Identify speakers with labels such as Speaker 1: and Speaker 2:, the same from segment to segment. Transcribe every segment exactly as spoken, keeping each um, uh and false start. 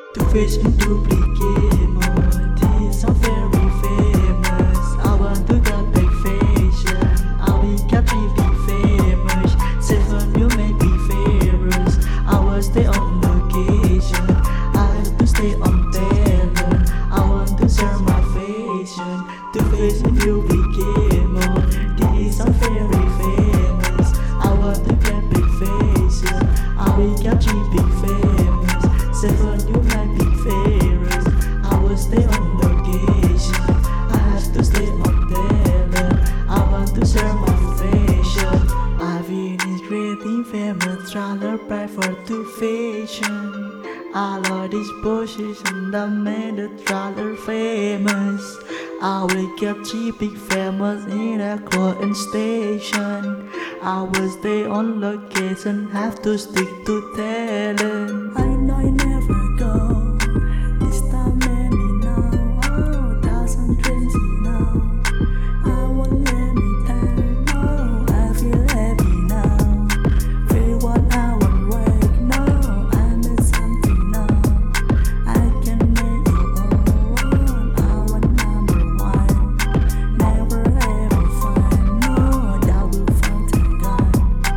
Speaker 1: To face and duplicate more. These are very famous. I want to get big fashion. I will get really famous. Seven you may be famous. I will stay on location. I have to stay on talent. I want to share my fashion. To face and duplicate more. These are very famous. I want to get big fashion. I will get really famous. Seven you might be famous. I will stay on location. I have to stay on talent. I want to share my fashion. I've been creating famous traveler back for two fashion. I love this position that made the traveler famous. I will get cheap big famous in a clothing station. I will stay on location, have to stick to talent. I know I never go. This time let me know. Oh, thousand dreams you know. I won't let me down. No, I feel happy now. Feel what I want right now. I made something now. I can make you all. I want number one. Never ever find. No, that will find a gun.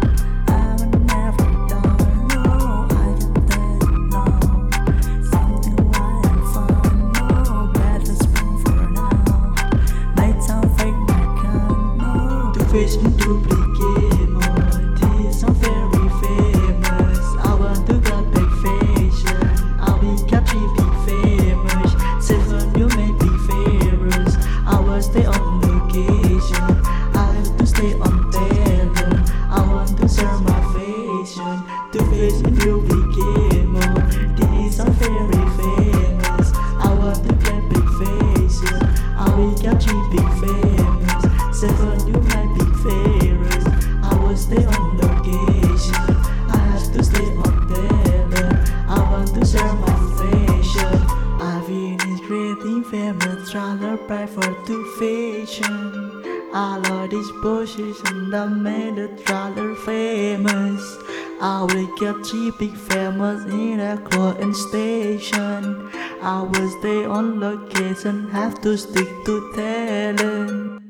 Speaker 1: I will never die. No, I can tell you now. Something wild and fun. No, better spring for now. Nighttime fake my gun. No, to face and duplicate more. These are very famous. I want to get big fashion. I will get really famous. Seven you may be famous. I will stay on location. I have to stay on talent. I want to share my fashion. To face and duplicate more. These are very famous. I want to get big fashion. I will get really famous. Seven you might be famous. I will stay on location. I have to stay on talent. I want to share my fashion. I've been creating famous traveler back for two fashion. I love this position that made the traveler famous. I will get cheap big famous in a clothing station. I will stay on location, have to stick to talent.